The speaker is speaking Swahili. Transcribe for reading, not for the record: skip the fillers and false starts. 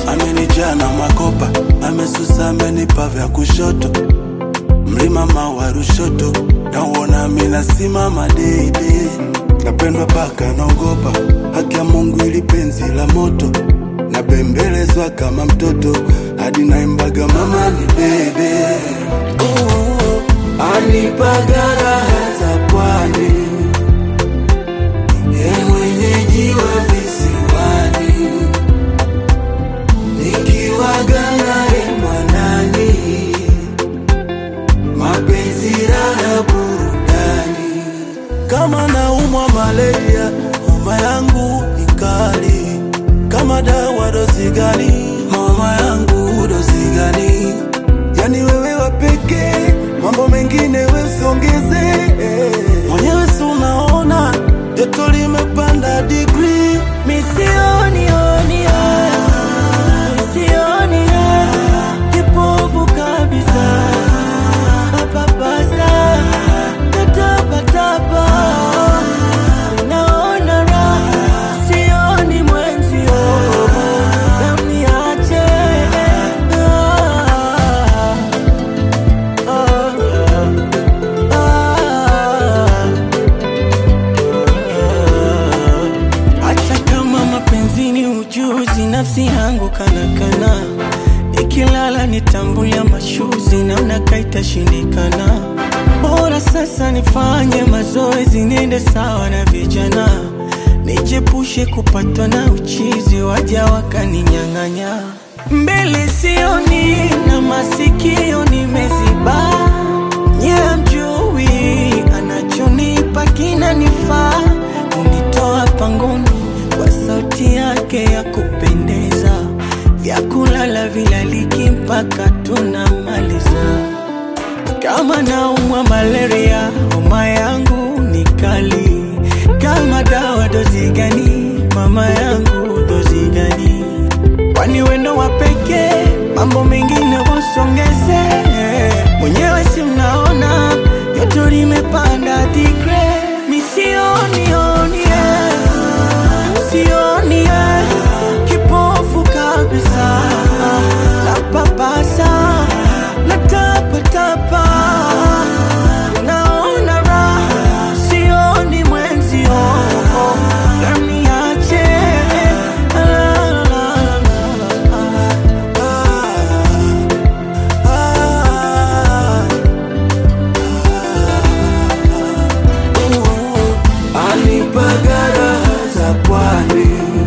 Amenijaa na makopa, amesusa amenipa vya kushoto. Mlima mawa Rushoto, na uona mina simama deide. Napendwa paka naogopa, haki ya Mungu ili penzi la moto. Nabembelezwa kama mtoto, hadi naimbaga mama ni bebe. Anipaga raha za pwani, yeye mwenyeji wa visiwani. Nikiwaga naye mwanani, mapenzi raha burudani. Kama naumwa malaria, homa yangu ni kali. Kama dawa dozi gani, homa yangu dozi gani? Yani wewe wapeke, mambo mengine wesongeze. Mwenyewe si unaona, joto limepanda degree. Misioni kipofu kabisa. Papasa, tatapa. Naona raha, sioni mwenzio. Niache. Hata kama mapenzi ni ujuzi, nafsi yangu kana. Nikilala nitambulia mashuzi, naona kaitashindikana. Bora sasa nifanye mazoezi, niende sawa na vijana. Nijepushe kupatwa na uchizi, waja wakaninyang'anya. Mbele sioni na masikio nimeziba. Nye mjui, anachonipa kinanifaa. Unitoa pangoni kwa sauti yake ya kupendeza. Vyakulala vilaliki mpaka tunamaliza. Kama naumwa malaria, homa yangu ni kali. Kama dawa dozi gani, mama yangu dozi gani? Kwani wendo wapeke, mambo mengine wasongeze. Mwenyewe si mnaona, joto limepanda degree. Misioni kipofu kabisa. Napapasa, natapa. Naona raha, sioni mwenzio. Niache. Anipaga raha za pwani,